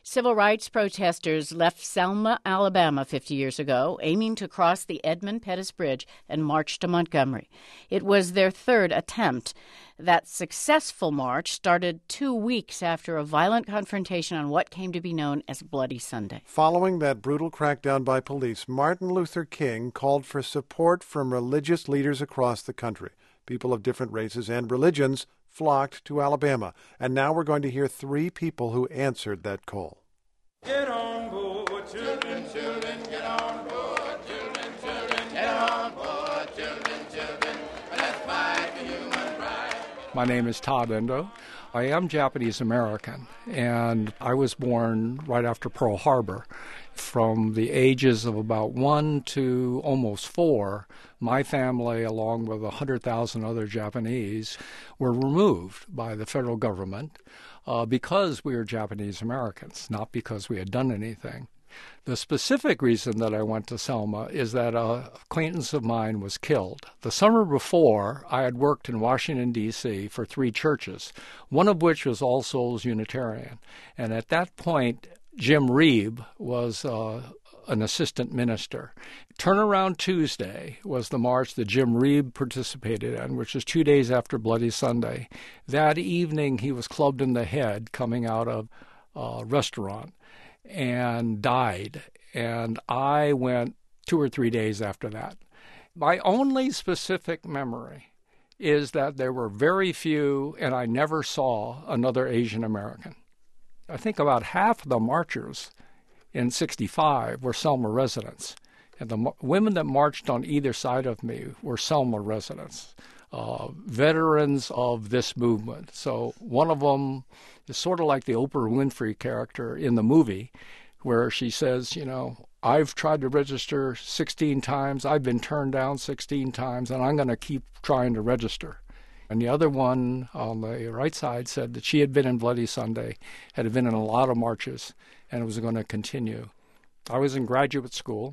Civil rights protesters left Selma, Alabama 50 years ago, aiming to cross the Edmund Pettus Bridge and march to Montgomery. It was their third attempt. That successful march started 2 weeks after a violent confrontation on what came to be known as Bloody Sunday. Following that brutal crackdown by police, Martin Luther King called for support from religious leaders across the country. People of different races and religions flocked to Alabama. And now we're going to hear 3 people who answered that call. Get on board, children, children, get on board, children, children, get on board, children, children, let's fight for human rights. My name is Todd Endo. I am Japanese American, and I was born right after Pearl Harbor. From the ages of about 1 to almost 4, my family, along with 100,000 other Japanese, were removed by the federal government because we were Japanese Americans, not because we had done anything. The specific reason that I went to Selma is that an acquaintance of mine was killed. The summer before, I had worked in Washington, D.C. for 3 churches, one of which was All Souls Unitarian. And at that point, Jim Reeb was an assistant minister. Turnaround Tuesday was the march that Jim Reeb participated in, which was 2 days after Bloody Sunday. That evening, he was clubbed in the head coming out of a restaurant and died. And I went 2 or 3 days after that. My only specific memory is that there were very few, and I never saw another Asian American. I think about half of the marchers in 65 were Selma residents. And the women that marched on either side of me were Selma residents, veterans of this movement. So one of them is sort of like the Oprah Winfrey character in the movie, where she says, you know, I've tried to register 16 times, I've been turned down 16 times, and I'm going to keep trying to register. And the other one on the right side said that she had been in Bloody Sunday, had been in a lot of marches, and it was going to continue. I was in graduate school,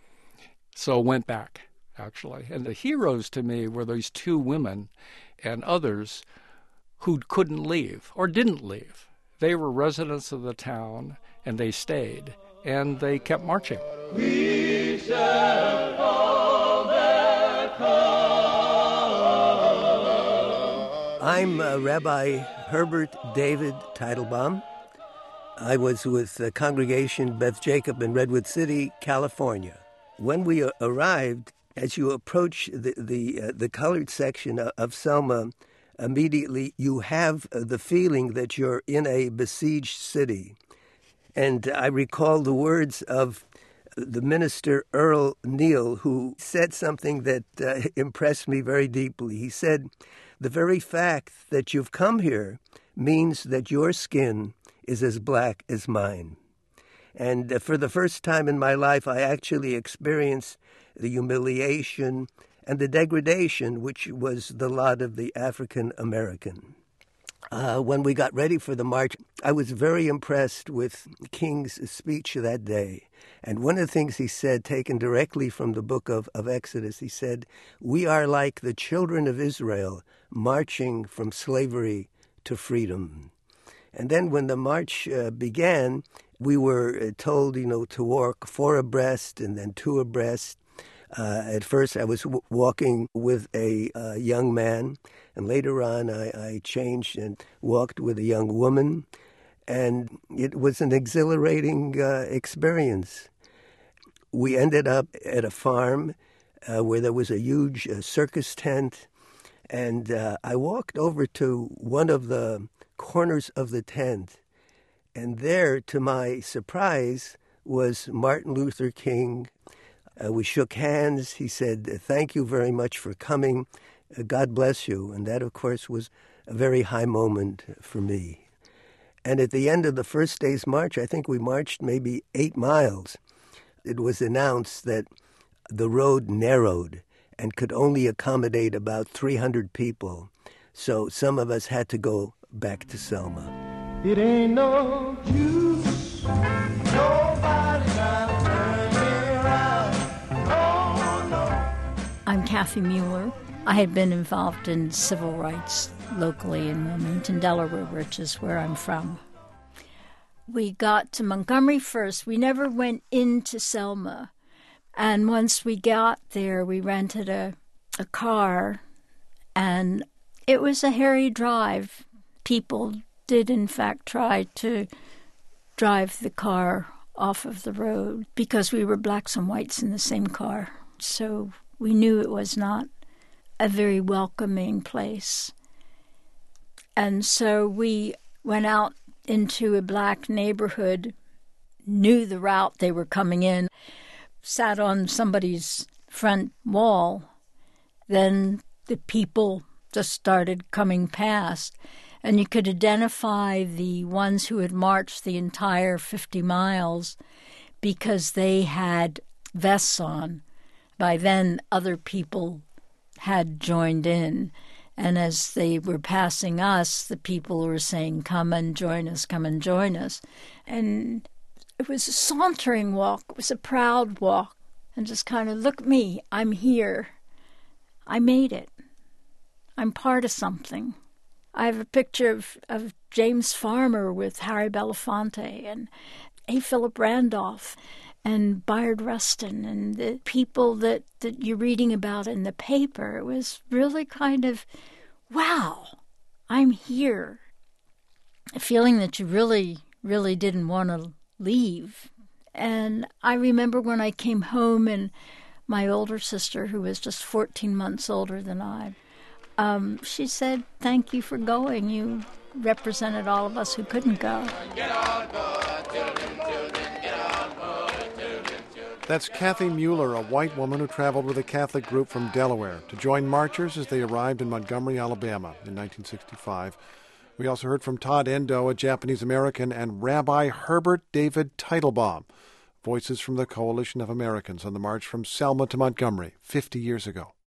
so went back, actually. And the heroes to me were these 2 women and others who couldn't leave or didn't leave. They were residents of the town, and they stayed, and they kept marching. We shall call their call. I'm Rabbi Herbert David Teitelbaum. I was with the congregation Beth Jacob in Redwood City, California. When we arrived, as you approach the colored section of Selma, immediately you have the feeling that you're in a besieged city. And I recall the words of the minister Earl Neal, who said something that impressed me very deeply. He said, "The very fact that you've come here means that your skin is as black as mine." And for the first time in my life, I actually experienced the humiliation and the degradation which was the lot of the African American. When we got ready for the march, I was very impressed with King's speech that day. And one of the things he said, taken directly from the book of Exodus, he said, "We are like the children of Israel marching from slavery to freedom." And then when the march began, we were told, to walk 4 abreast and then 2 abreast. At first, I was walking with a young man, and later on, I changed and walked with a young woman, and it was an exhilarating experience. We ended up at a farm where there was a huge circus tent, and I walked over to one of the corners of the tent, and there, to my surprise, was Martin Luther King. We shook hands. He said, "Thank you very much for coming. God bless you." And that, of course, was a very high moment for me. And at the end of the first day's march, I think we marched maybe 8 miles. It was announced that the road narrowed and could only accommodate about 300 people. So some of us had to go back to Selma. It ain't no use, nobody gotta turn me around. Oh, no. I'm Kathy Mueller. I had been involved in civil rights locally in Wilmington, Delaware, which is where I'm from. We got to Montgomery first. We never went into Selma. And once we got there, we rented a car, and it was a hairy drive. People did, in fact, try to drive the car off of the road because we were blacks and whites in the same car. So we knew it was not a very welcoming place. And so we went out into a black neighborhood, knew the route they were coming in, sat on somebody's front wall. Then the people just started coming past, and you could identify the ones who had marched the entire 50 miles because they had vests on. By then, other people had joined in, and as they were passing us, the people were saying, "Come and join us, come and join us." And it was a sauntering walk. It was a proud walk. And just kind of, look at me, I'm here. I made it. I'm part of something. I have a picture of James Farmer with Harry Belafonte and A. Philip Randolph and Bayard Rustin and the people that you're reading about in the paper. It was really kind of, wow, I'm here. A feeling that you really, really didn't want to leave. And I remember when I came home, and my older sister, who was just 14 months older than I, she said, "Thank you for going. You represented all of us who couldn't go." That's Kathy Mueller, a white woman who traveled with a Catholic group from Delaware to join marchers as they arrived in Montgomery, Alabama in 1965. We also heard from Todd Endo, a Japanese-American, and Rabbi Herbert David Teitelbaum, voices from the Coalition of Americans on the march from Selma to Montgomery 50 years ago.